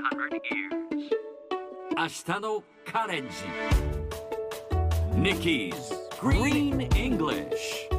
明日のカレンジ Nikki's Green English。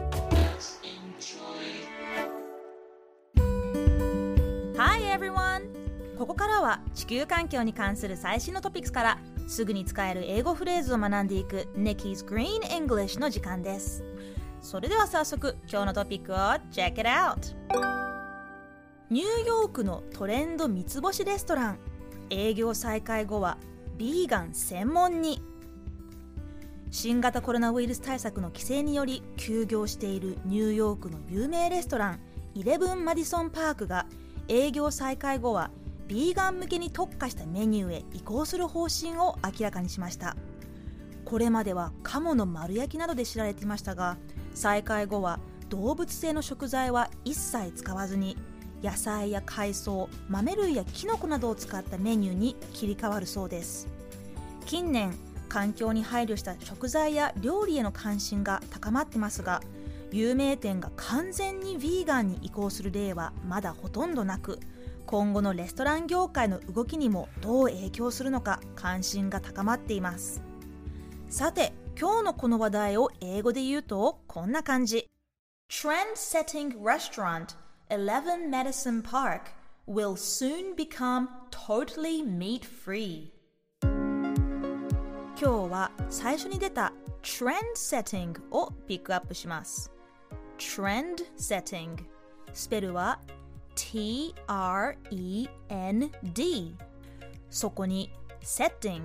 Hi everyone! ここからは地球環境に関する最新のトピックスからすぐに使える英語フレーズを学んでいく Nikki's Green English の時間です。それでは早速今日のトピックを Check it out! ニューヨークのトレンド三つ星レストラン、営業再開後はビーガン専門に。新型コロナウイルス対策の規制により休業しているニューヨークの有名レストラン11マディソンパークが営業再開後はビーガン向けに特化したメニューへ移行する方針を明らかにしました。これまでは鴨の丸焼きなどで知られていましたが、再開後は動物性の食材は一切使わずに野菜や海藻、豆類やキノコなどを使ったメニューに切り替わるそうです。近年、環境に配慮した食材や料理への関心が高まってますが、有名店が完全にヴィーガンに移行する例はまだほとんどなく、今後のレストラン業界の動きにもどう影響するのか関心が高まっています。さて、今日のこの話題を英語で言うとこんな感じ。 Trend-setting restaurant 11 Madison Park will soon become totally meat-free。 今日は最初に出た Trend-setting をピックアップします。 Trend-setting スペルは T-R-E-N-D。 そこに setting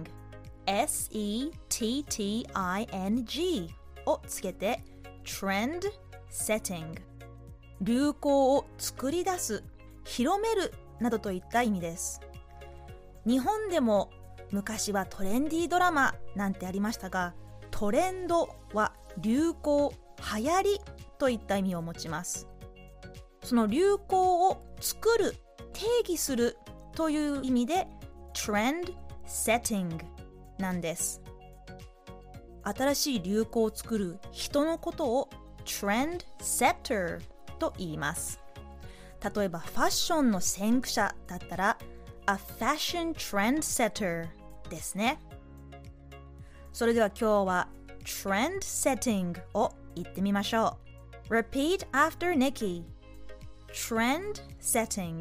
S-E-T-T-I-N-G をつけて Trend-setting、流行を作り出す、広めるなどといった意味です。日本でも昔はトレンディードラマなんてありましたが、トレンドは流行、流行りといった意味を持ちます。その流行を作る、定義するという意味で Trend setting なんです。新しい流行を作る人のことを Trend setterと言います。例えばファッションの先駆者だったら A fashion trend setter ですね。それでは今日は Trend setting を言ってみましょう。 Repeat after Nikki. Trend setting.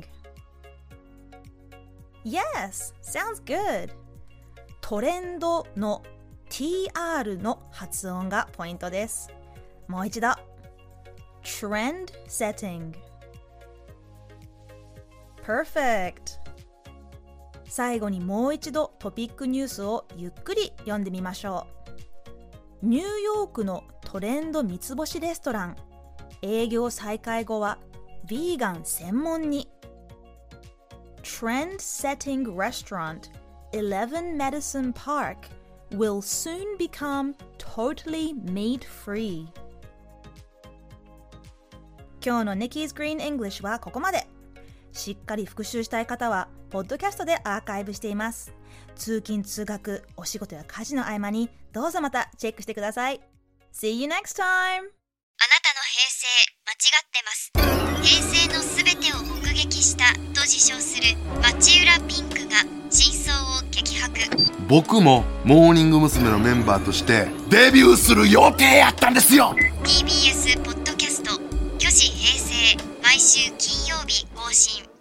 Yes, sounds good. トレンドの TR の発音がポイントです。もう一度。Trend setting. Perfect. 最後にもう一度トピックニュースをゆっくり読んでみましょう。ニューヨークのトレンド三つ星レストラン、営業再開後はヴィーガン専門に。 Trend-setting restaurant 11 Madison Park will soon become totally meat-free。 今日の Nikki's Green English はここまで。しっかり復習したい方はポッドキャストでアーカイブしています。通勤通学、お仕事や家事の合間にどうぞまたチェックしてください。 See you next time。 あなたの平成間違ってます。平成のすべてを目撃したと自称する町浦ピンクが真相を激白。 僕もモーニング娘。のメンバーとしてデビューする予定やったんですよ。 TBS ポッドキャスト、巨子平成、毎週金曜日更新。